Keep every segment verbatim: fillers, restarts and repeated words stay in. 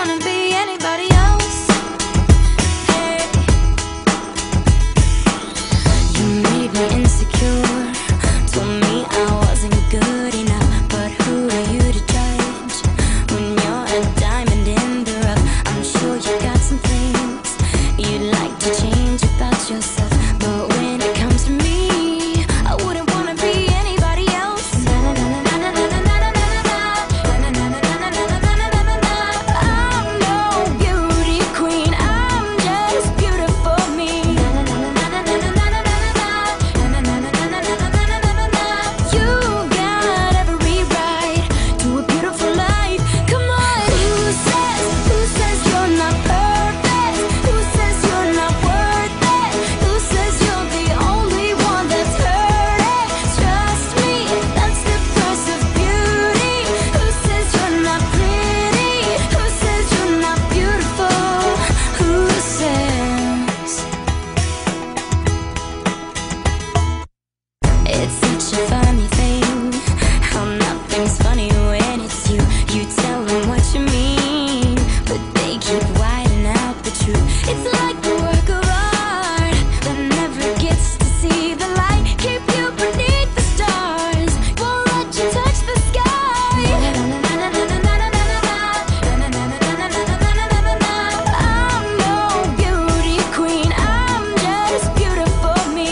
wanna be anybody else. Hey, you made me insecure, told me I wasn't good enough. But who are you to judge when you're a diamond in the rough? I'm sure you got some things you'd like to change about yourself, but when it comes to me, I wouldn't wanna be anybody else. I'm no beauty queen, I'm just beautiful me. You got every right to a beautiful life. Come on. Who says, who says you're not perfect? Who says you're not worth it? Who says you're the only one that's hurting? Trust me, that's the price of beauty. Who says you're not pretty? Who says you're not beautiful? Who says? It's such a funny thing how nothing's funny when it's you. You tell them what you mean, but they keep whiting out the truth. It's like a work of art that never gets to see the light. Keep you beneath the stars, won't let you touch the sky. I'm no beauty queen, I'm just beautiful me.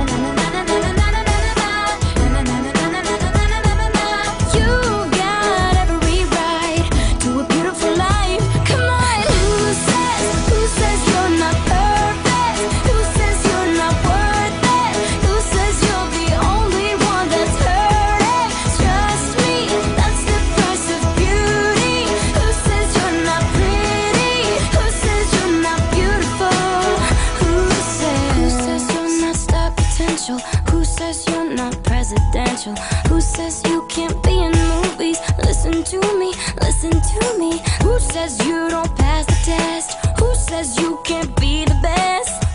You got every right to a beautiful life. Come on. Who says, who says you're not perfect? Who says you're not worth it? Who says you're the only one that's hurting? Trust me, that's the price of beauty. Who says you're not pretty? Who says you're not beautiful? Who says? Who says you're not star potential? Who says you're not presidential? Who says you can't be in movies? Listen to me, listen to me. Who says you don't pass the test? Who says you can't be the best?